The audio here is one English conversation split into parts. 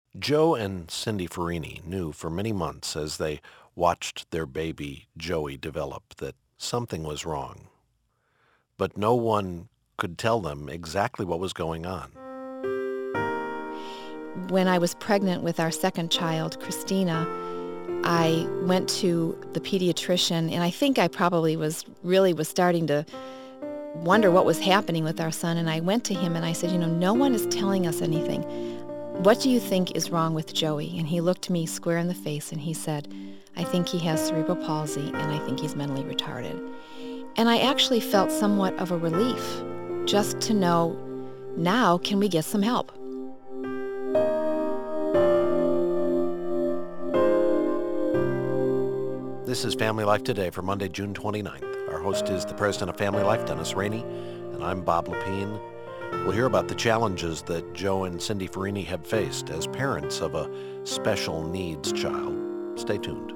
Joe and Cindy Farini knew for many months as they watched their baby Joey develop that something was wrong, but no one could tell them exactly what was going on. When I was pregnant with our second child, Christina, I went to the pediatrician, and I think I probably was starting to wonder what was happening with our son. And I went to him and I said, no one is telling us anything. What do you think is wrong with Joey? And he looked me square in the face and he said, I think he has cerebral palsy and I think he's mentally retarded. And I actually felt somewhat of a relief just to know, now can we get some help? This is Family Life Today for Monday, June 29th. Our host is the president of Family Life, Dennis Rainey, and I'm Bob Lepine. We'll hear about the challenges that Joe and Cindy Farini have faced as parents of a special needs child. Stay tuned.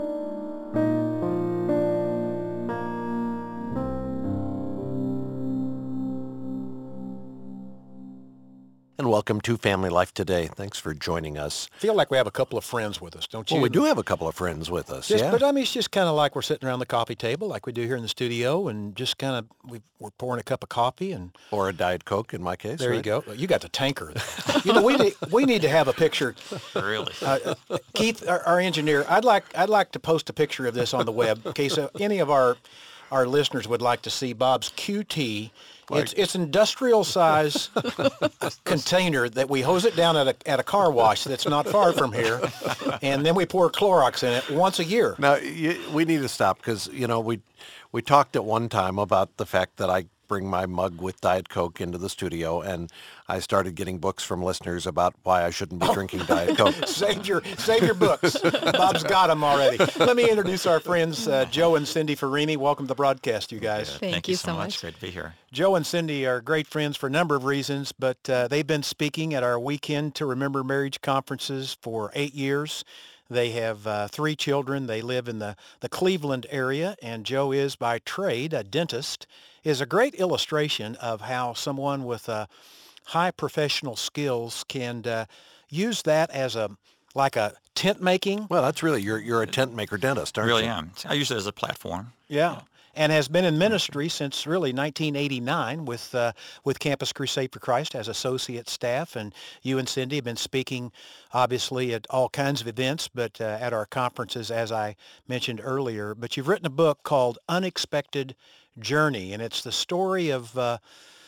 And welcome to Family Life Today. Thanks for joining us. I feel like we have a couple of friends with us, don't you? Well, we do have a couple of friends with us, yeah. But I mean, it's just kind of like we're sitting around the coffee table like we do here in the studio and just kind of, we're pouring a cup of coffee and... Or a Diet Coke in my case. There right? you go. You got the tanker. We need to have a picture. Really? Keith, our engineer, I'd like to post a picture of this on the web in case any of our listeners would like to see Bob's QT. It's industrial size container that we hose it down at a car wash that's not far from here, and then we pour Clorox in it once a year. Now, we need to stop because, we talked at one time about the fact that I bring my mug with Diet Coke into the studio, and I started getting books from listeners about why I shouldn't be drinking Diet Coke. Save your books. Bob's got them already. Let me introduce our friends, Joe and Cindy Farini. Welcome to the broadcast, you guys. Thank you so much. Great to be here. Joe and Cindy are great friends for a number of reasons, but they've been speaking at our Weekend to Remember Marriage conferences for 8 years. They have 3 children. They live in the Cleveland area, and Joe is by trade a dentist. Is a great illustration of how someone with high professional skills can use that as a tent making. Well, that's really, you're a tent maker dentist, aren't you? I really am. I use it as a platform. Yeah. And has been in ministry since really 1989 with Campus Crusade for Christ as associate staff. And you and Cindy have been speaking, obviously, at all kinds of events, but at our conferences, as I mentioned earlier. But you've written a book called Unexpected Journey, and it's the story of, I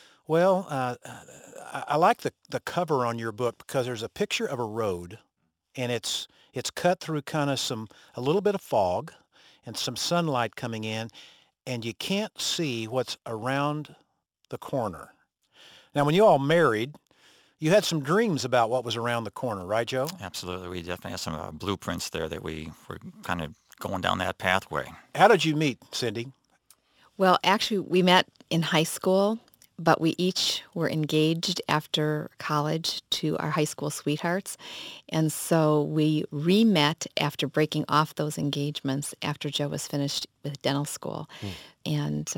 like the cover on your book because there's a picture of a road, and it's cut through kind of a little bit of fog and some sunlight coming in, and you can't see what's around the corner. Now, when you all married, you had some dreams about what was around the corner, right, Joe? Absolutely. We definitely have some blueprints there that we were kind of going down that pathway. How did you meet, Cindy? Well, actually, we met in high school, but we each were engaged after college to our high school sweethearts. And so we re-met after breaking off those engagements after Joe was finished with dental school. And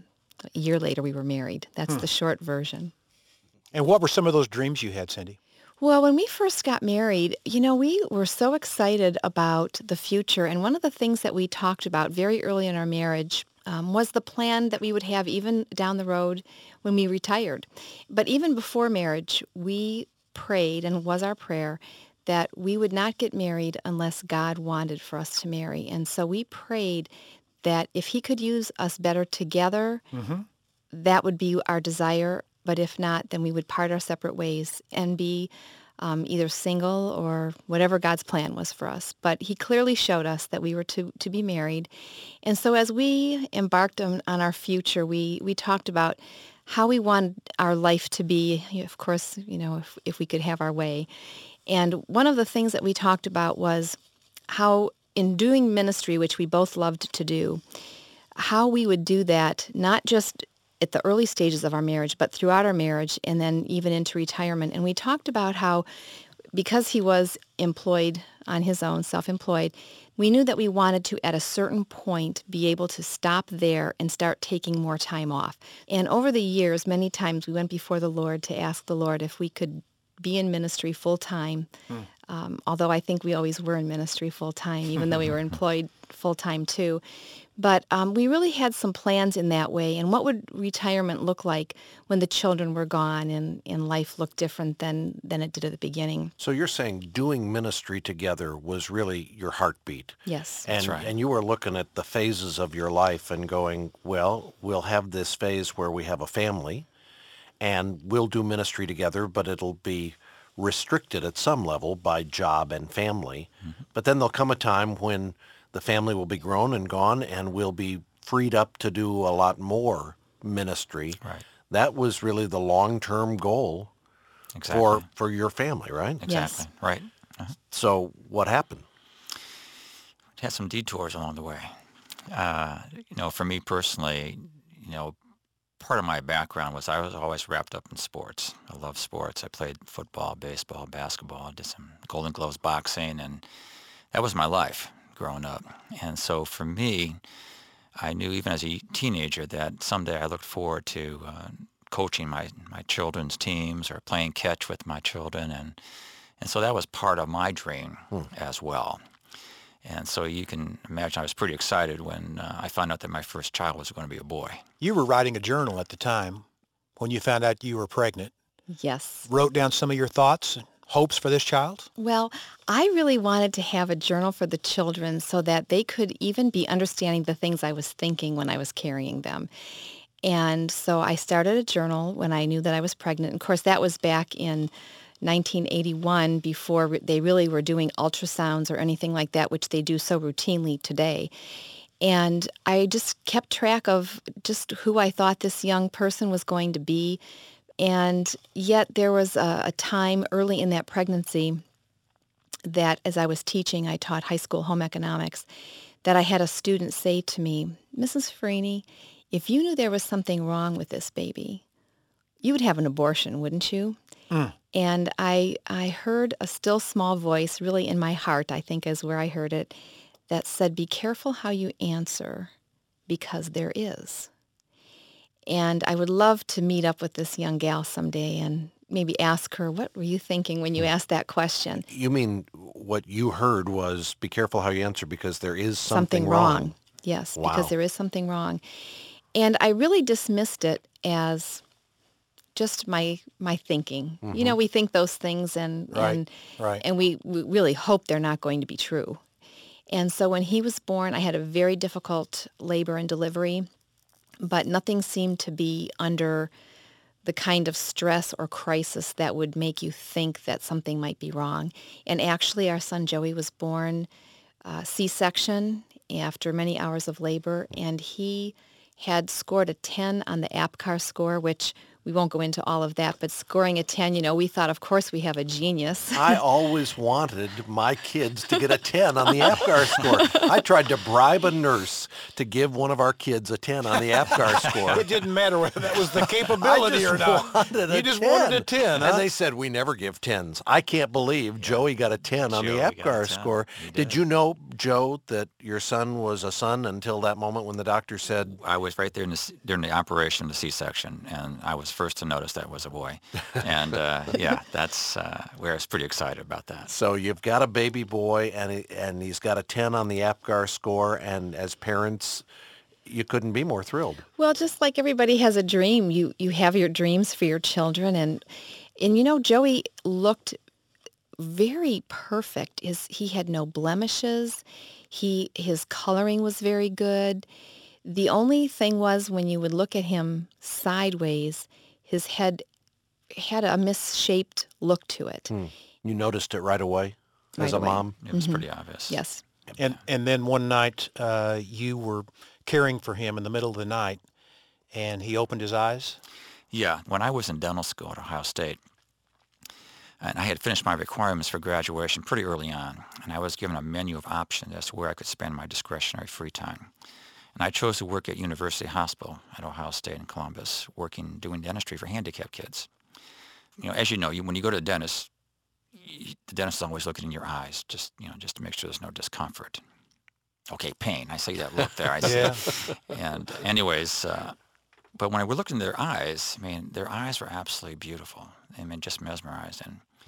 a year later, we were married. That's the short version. And what were some of those dreams you had, Cindy? Well, when we first got married, we were so excited about the future. And one of the things that we talked about very early in our marriage was the plan that we would have even down the road when we retired. But even before marriage, we prayed, and it was our prayer, that we would not get married unless God wanted for us to marry. And so we prayed that if he could use us better together, that would be our desire. But if not, then we would part our separate ways and be either single or whatever God's plan was for us. But he clearly showed us that we were to be married. And so as we embarked on our future, we talked about how we wanted our life to be, of course, if we could have our way. And one of the things that we talked about was how in doing ministry, which we both loved to do, how we would do that, not just at the early stages of our marriage, but throughout our marriage and then even into retirement. And we talked about how, because he was employed on his own, self-employed, we knew that we wanted to, at a certain point, be able to stop there and start taking more time off. And over the years, many times we went before the Lord to ask the Lord if we could be in ministry full time. Although I think we always were in ministry full time, even though we were employed full time too. But we really had some plans in that way. And what would retirement look like when the children were gone and life looked different than it did at the beginning? So you're saying doing ministry together was really your heartbeat. Yes. And, That's right. and you were looking at the phases of your life and going, well, we'll have this phase where we have a family and we'll do ministry together, but it'll be restricted at some level by job and family. But then there'll come a time when the family will be grown and gone and we'll be freed up to do a lot more ministry. Right. That was really the long-term goal Exactly. for your family, right? Exactly. Yes. Right. So what happened? Had some detours along the way. For me personally, part of my background was I was always wrapped up in sports. I love sports. I played football, baseball, basketball, did some Golden Gloves boxing, and that was my life growing up. And so for me, I knew even as a teenager that someday I looked forward to coaching my children's teams or playing catch with my children. And so that was part of my dream as well. And so you can imagine I was pretty excited when I found out that my first child was going to be a boy. You were writing a journal at the time when you found out you were pregnant. Yes. Wrote down some of your thoughts and hopes for this child? Well, I really wanted to have a journal for the children so that they could even be understanding the things I was thinking when I was carrying them. And so I started a journal when I knew that I was pregnant. Of course, that was back in 1981 before they really were doing ultrasounds or anything like that, which they do so routinely today. And I just kept track of just who I thought this young person was going to be. And yet there was a time early in that pregnancy that as I was teaching, I taught high school home economics, that I had a student say to me, "Mrs. Farini, if you knew there was something wrong with this baby, you would have an abortion, wouldn't you?" And I heard a still small voice really in my heart, I think is where I heard it, that said, "Be careful how you answer, because there is." And I would love to meet up with this young gal someday and maybe ask her, what were you thinking when you asked that question? You mean what you heard was be careful how you answer because there is something wrong. Yes, Wow. because there is something wrong. And I really dismissed it as just my thinking. We think those things and Right. and we really hope they're not going to be true. And so when he was born, I had a very difficult labor and delivery, but nothing seemed to be under the kind of stress or crisis that would make you think that something might be wrong. And actually, our son Joey was born C-section after many hours of labor, and he had scored a 10 on the APGAR score, which we won't go into all of that, but scoring a 10, we thought, of course, we have a genius. I always wanted my kids to get a 10 on the APGAR score. I tried to bribe a nurse to give one of our kids a 10 on the APGAR score. It didn't matter whether that was the capability or not. You just 10. wanted a 10, huh? And they said, we never give 10s. I can't believe Joey got a 10 on the Joey got a APGAR 10. score. He Did did. you know, Joe, that your son was a son until that moment when the doctor said, I was right there during the operation of the C-section, and I was first to notice that was a boy. And that's where I was pretty excited about that. so you've got a baby boy and he's got a 10 on the APGAR score, and as parents, you couldn't be more thrilled. Well, just like everybody has a dream, you have your dreams for your children. And Joey looked very perfect. He had no blemishes. His coloring was very good. The only thing was when you would look at him sideways, his head had a misshaped look to it. You noticed it right away as Right a away. mom? It was pretty obvious. Yes. And then one night you were caring for him in the middle of the night, and he opened his eyes. Yeah, when I was in dental school at Ohio State, and I had finished my requirements for graduation pretty early on, and I was given a menu of options as to where I could spend my discretionary free time. And I chose to work at University Hospital at Ohio State in Columbus, doing dentistry for handicapped kids. As you know, when you go to the dentist is always looking in your eyes, just to make sure there's no discomfort. Okay, pain. I see that look there. I see. Yeah. And anyways, But when I would look in their eyes, I mean, their eyes were absolutely beautiful. I mean, just mesmerized.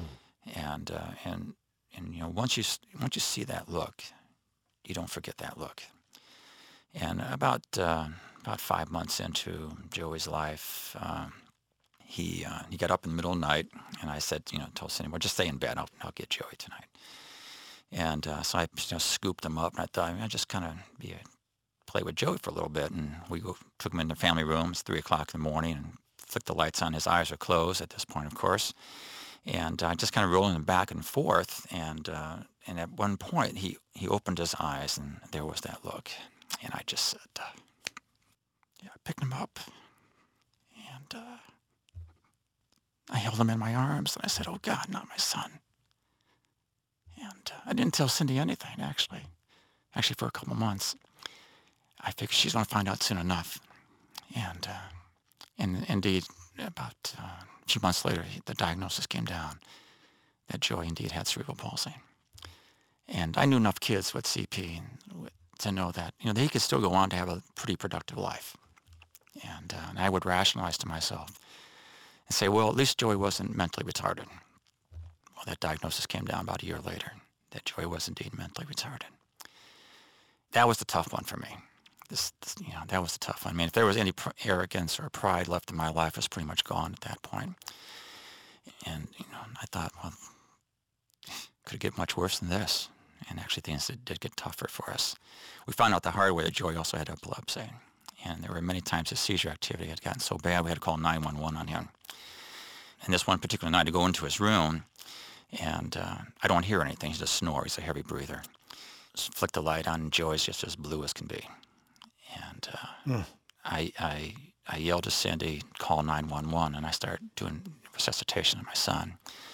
And you know, once you see that look, you don't forget that look. And about 5 months into Joey's life, he got up in the middle of the night, and I said, told Cindy, well, just stay in bed. I'll get Joey tonight. And so I scooped him up, and I thought, I'd just kind of play with Joey for a little bit. And took him in the family room. It's 3 o'clock in the morning, and flicked the lights on. His eyes are closed at this point, of course. And just kind of rolling him back and forth. And at one point, he opened his eyes, and there was that look. And I just said, I picked him up, and I held him in my arms, and I said, "Oh, God, not my son." And I didn't tell Cindy anything, actually for a couple months. I figured she's going to find out soon enough. And indeed, about a few months later, the diagnosis came down that Joey indeed had cerebral palsy. And I knew enough kids with CP to know that, they could still go on to have a pretty productive life. And I would rationalize to myself and say, well, at least Joey wasn't mentally retarded. Well, that diagnosis came down about a year later, that Joey was indeed mentally retarded. That was the tough one for me. That was the tough one. I mean, if there was any arrogance or pride left in my life, it was pretty much gone at that point. And, I thought, well, could it get much worse than this? And actually things did get tougher for us. We found out the hard way that Joey also had epilepsy. And there were many times his seizure activity had gotten so bad we had to call 911 on him. And this one particular night, I go into his room, and I don't hear anything. He just snores. He's a heavy breather. Just flick the light on, and Joey's just as blue as can be. And I yelled to Cindy, call 911, and I started doing resuscitation of my son.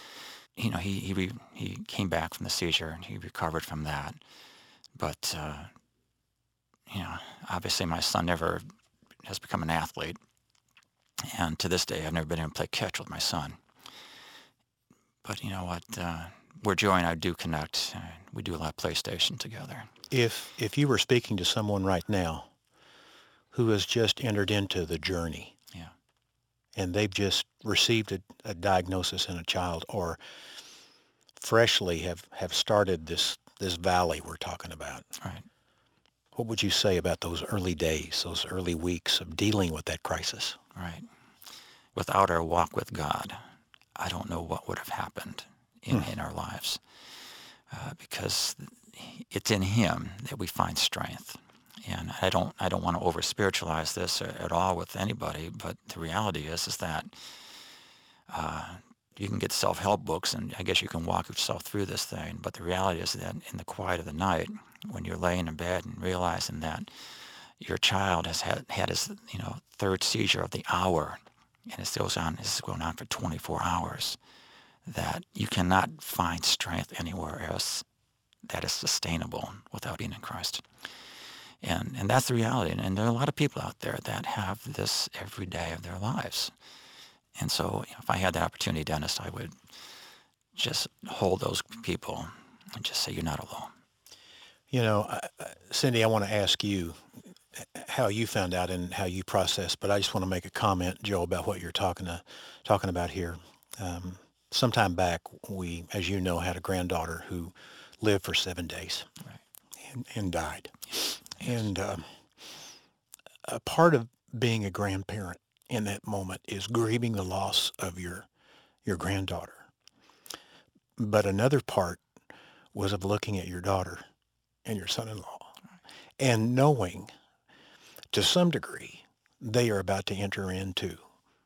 He came back from the seizure, and he recovered from that. But, obviously my son never has become an athlete. And to this day, I've never been able to play catch with my son. But you know what? Where Joey and I do connect, we do a lot of PlayStation together. If you were speaking to someone right now who has just entered into the journey, Yeah. and they've just received a diagnosis in a child, or freshly have started this valley we're talking about, Right. what would you say about those early days, those early weeks of dealing with that crisis? Right. Without our walk with God, I don't know what would have happened in our lives, because it's in Him that we find strength. And I don't want to over spiritualize this at all with anybody, but the reality is that you can get self-help books, and I guess you can walk yourself through this thing. But the reality is that in the quiet of the night, when you're laying in bed and realizing that your child has had his third seizure of the hour, and this is going on for 24 hours, that you cannot find strength anywhere else that is sustainable without being in Christ. And that's the reality. And there are a lot of people out there that have this every day of their lives. And so if I had the opportunity, Dennis, I would just hold those people and just say, you're not alone. Cindy, I want to ask you how you found out and how you processed, but I just want to make a comment, Joe, about what you're talking about here. Sometime back, we, as you know, had a granddaughter who lived for 7 days, Right. and died. Yes. And a part of being a grandparent in that moment is grieving the loss of your granddaughter. But another part was of looking at your daughter and your son-in-law and knowing to some degree they are about to enter into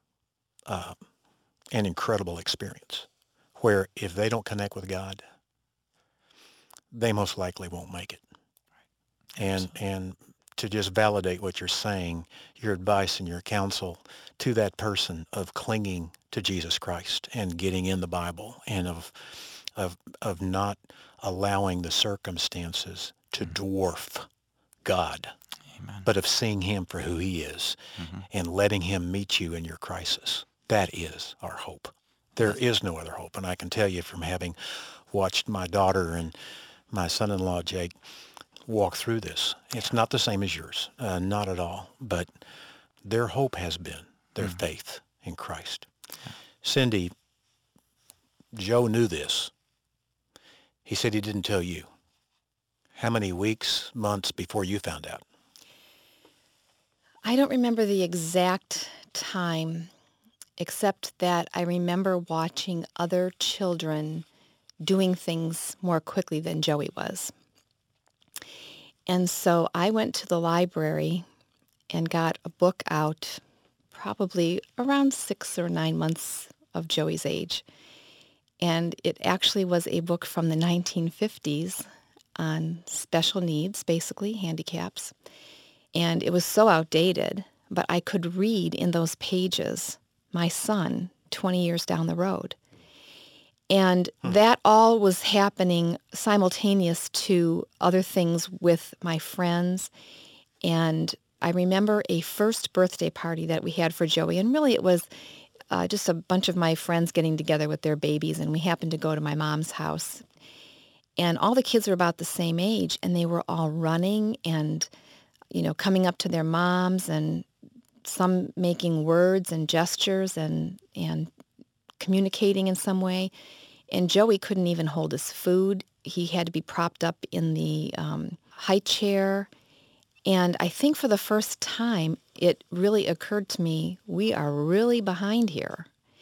an incredible experience where if they don't connect with God, they most likely won't make it. And to just validate what you're saying, your advice and your counsel to that person of clinging to Jesus Christ and getting in the Bible, and of not allowing the circumstances to dwarf God, Amen. but of seeing Him for who He is, and letting Him meet you in your crisis. That is our hope. There is no other hope. And I can tell you from having watched my daughter and my son-in-law, Jake, walk through this. It's not the same as yours, not at all. But their hope has been their faith in Christ. Cindy, Joe knew this. He said he didn't tell you. How many weeks, months before you found out? I don't remember the exact time, except that I remember watching other children doing things more quickly than Joey was. And so I went to the library and got a book out probably around 6 or 9 months of Joey's age. And it actually was a book from the 1950s on special needs, basically, handicaps. And it was so outdated, but I could read in those pages my son 20 years down the road. And that all was happening simultaneous to other things with my friends. And I remember a first birthday party that we had for Joey. And really it was just a bunch of my friends getting together with their babies. And we happened to go to my mom's house. And all the kids were about the same age. And they were all running and, coming up to their moms, and some making words and gestures and communicating in some way. And Joey couldn't even hold his food. He had to be propped up in the high chair. And I think for the first time, it really occurred to me, we are really behind here.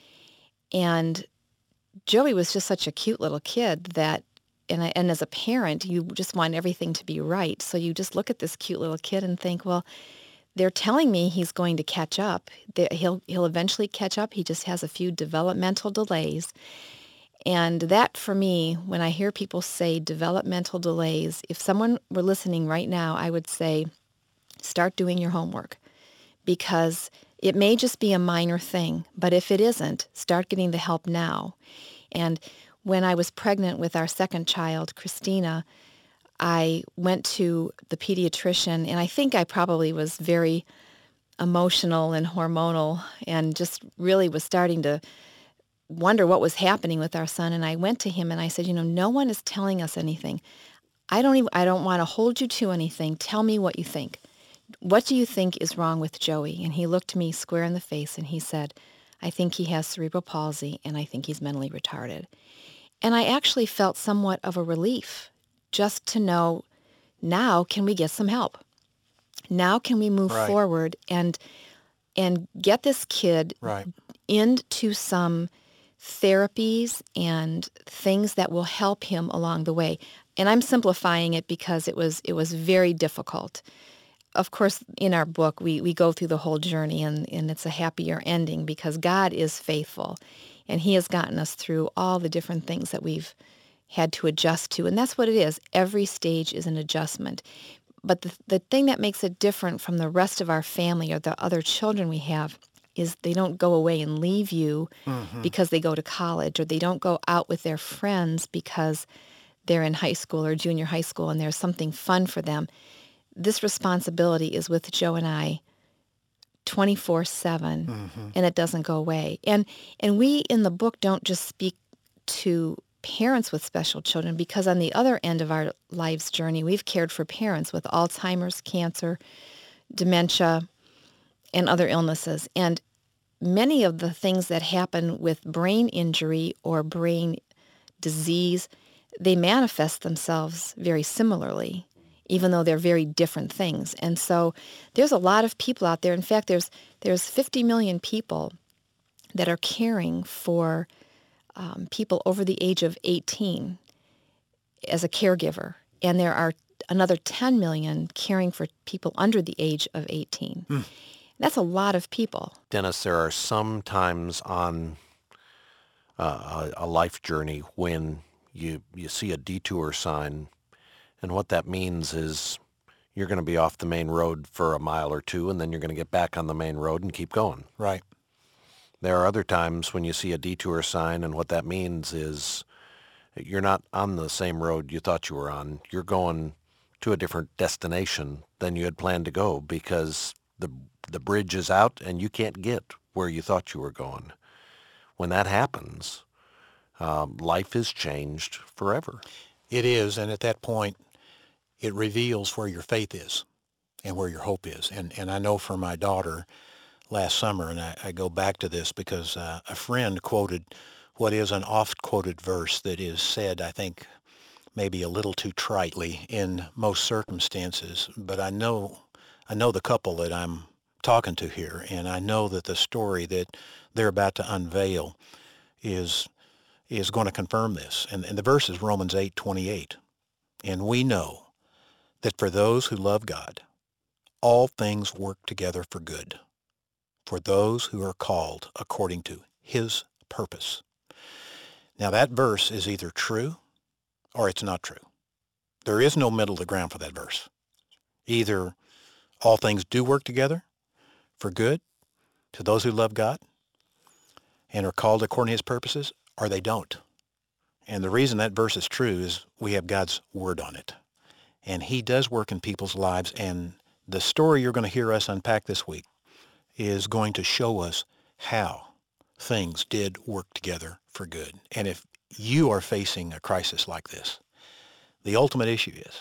And Joey was just such a cute little kid that, and as a parent, you just want everything to be right. So you just look at this cute little kid and think, well, they're telling me he's going to catch up. He'll eventually catch up. He just has a few developmental delays. And that, for me, when I hear people say developmental delays, if someone were listening right now, I would say, start doing your homework, because it may just be a minor thing, but if it isn't, start getting the help now. And when I was pregnant with our second child, Christina, I went to the pediatrician, and I think I probably was very emotional and hormonal and just really was starting to wonder what was happening with our son. And I went to him and I said, no one is telling us anything. I don't want to hold you to anything. Tell me what you think. What do you think is wrong with Joey? And he looked me square in the face and he said, I think he has cerebral palsy and I think he's mentally retarded. And I actually felt somewhat of a relief just to know, now can we get some help? Now can we move forward and get this kid into some therapies and things that will help him along the way. And I'm simplifying it because it was very difficult. Of course, in our book, we go through the whole journey, and it's a happier ending because God is faithful, and he has gotten us through all the different things that we've had to adjust to. And that's what it is. Every stage is an adjustment. But the thing that makes it different from the rest of our family or the other children we have is they don't go away and leave you because they go to college, or they don't go out with their friends because they're in high school or junior high school and there's something fun for them. This responsibility is with Joe and I 24/7, and it doesn't go away. And we in the book don't just speak to parents with special children, because on the other end of our life's journey, we've cared for parents with Alzheimer's, cancer, dementia, and other illnesses. And many of the things that happen with brain injury or brain disease, they manifest themselves very similarly, even though they're very different things. And so there's a lot of people out there. In fact, there's 50 million people that are caring for people over the age of 18 as a caregiver. And there are another 10 million caring for people under the age of 18. That's a lot of people. Dennis, there are some times on a life journey when you see a detour sign, and what that means is you're going to be off the main road for a mile or two, and then you're going to get back on the main road and keep going. Right. There are other times when you see a detour sign, and what that means is you're not on the same road you thought you were on. You're going to a different destination than you had planned to go because the bridge is out and you can't get where you thought you were going. When that happens, life is changed forever. It is, and at that point, it reveals where your faith is and where your hope is. And I know for my daughter, last summer, and I go back to this because a friend quoted what is an oft-quoted verse that is said, I think, maybe a little too tritely in most circumstances, but I know the couple that I'm talking to here, and I know that the story that they're about to unveil is going to confirm this. And the verse is Romans 8:28. And we know that for those who love God, all things work together for good, for those who are called according to his purpose. Now that verse is either true or it's not true. There is no middle of the ground for that verse. Either all things do work together for good to those who love God and are called according to his purposes, or they don't. And the reason that verse is true is we have God's word on it. And he does work in people's lives. And the story you're going to hear us unpack this week is going to show us how things did work together for good. And if you are facing a crisis like this, the ultimate issue is,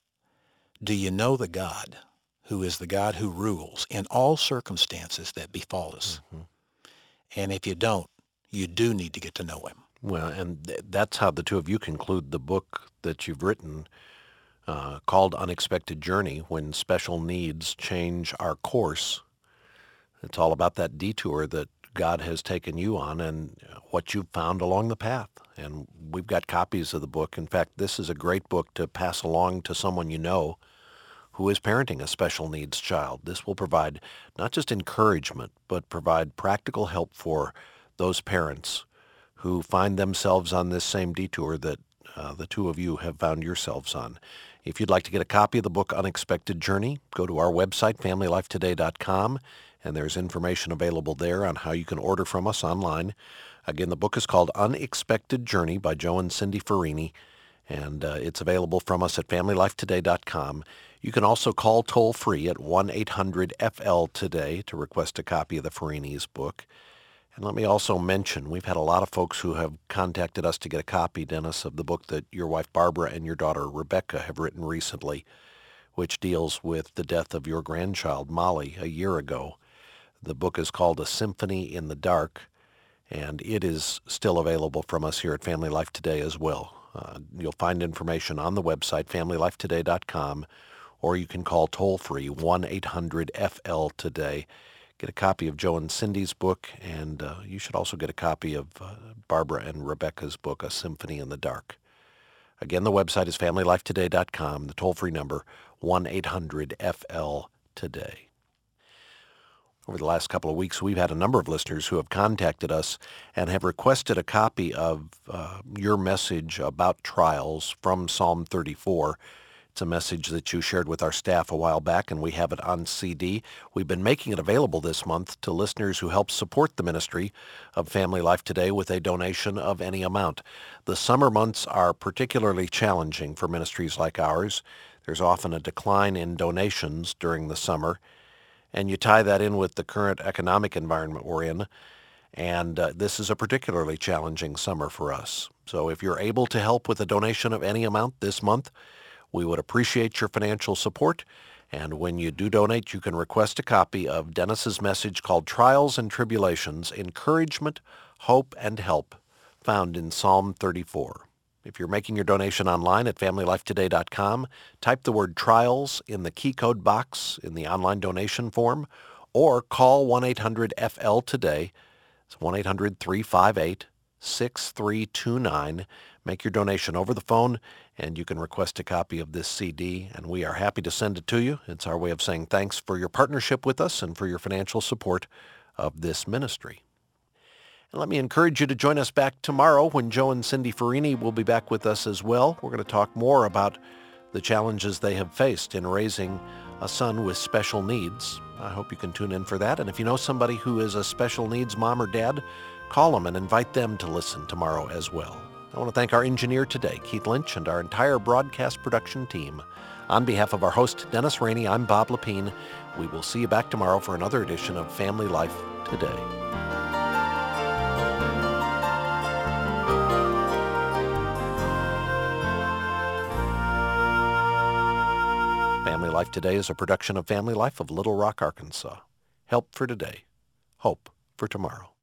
do you know the God who is the God who rules in all circumstances that befall us? Mm-hmm. And if you don't, you do need to get to know him. Well, and that's how the two of you conclude the book that you've written called Unexpected Journey, When Special Needs Change Our Course. It's all about that detour that God has taken you on and what you've found along the path. And we've got copies of the book. In fact, this is a great book to pass along to someone you know who is parenting a special needs child. This will provide not just encouragement, but provide practical help for those parents who find themselves on this same detour that the two of you have found yourselves on. If you'd like to get a copy of the book Unexpected Journey, go to our website, familylifetoday.com, and there's information available there on how you can order from us online. Again, the book is called Unexpected Journey by Joe and Cindy Farini, and it's available from us at familylifetoday.com. You can also call toll-free at 1-800-FL-TODAY to request a copy of the Farini's book. And let me also mention, we've had a lot of folks who have contacted us to get a copy, Dennis, of the book that your wife Barbara and your daughter Rebecca have written recently, which deals with the death of your grandchild, Molly, a year ago. The book is called A Symphony in the Dark, and it is still available from us here at Family Life Today as well. You'll find information on the website, familylifetoday.com, or you can call toll-free 1-800-FL-TODAY. Get a copy of Joe and Cindy's book, and you should also get a copy of Barbara and Rebecca's book, A Symphony in the Dark. Again, the website is familylifetoday.com, the toll-free number, 1-800-FL-TODAY. Over the last couple of weeks, we've had a number of listeners who have contacted us and have requested a copy of your message about trials from Psalm 34. It's a message that you shared with our staff a while back, and we have it on CD. We've been making it available this month to listeners who help support the ministry of Family Life Today with a donation of any amount. The summer months are particularly challenging for ministries like ours. There's often a decline in donations during the summer, and you tie that in with the current economic environment we're in, and this is a particularly challenging summer for us. So if you're able to help with a donation of any amount this month, we would appreciate your financial support, and when you do donate, you can request a copy of Dennis's message called Trials and Tribulations, Encouragement, Hope, and Help, found in Psalm 34. If you're making your donation online at familylifetoday.com, type the word trials in the key code box in the online donation form, or call 1-800-FL-TODAY. It's 1-800-358-6329. Make your donation over the phone, and you can request a copy of this CD, and we are happy to send it to you. It's our way of saying thanks for your partnership with us and for your financial support of this ministry. And let me encourage you to join us back tomorrow when Joe and Cindy Farini will be back with us as well. We're going to talk more about the challenges they have faced in raising a son with special needs. I hope you can tune in for that. And if you know somebody who is a special needs mom or dad, call them and invite them to listen tomorrow as well. I want to thank our engineer today, Keith Lynch, and our entire broadcast production team. On behalf of our host, Dennis Rainey, I'm Bob Lepine. We will see you back tomorrow for another edition of Family Life Today. Family Life Today is a production of Family Life of Little Rock, Arkansas. Help for today hope for tomorrow.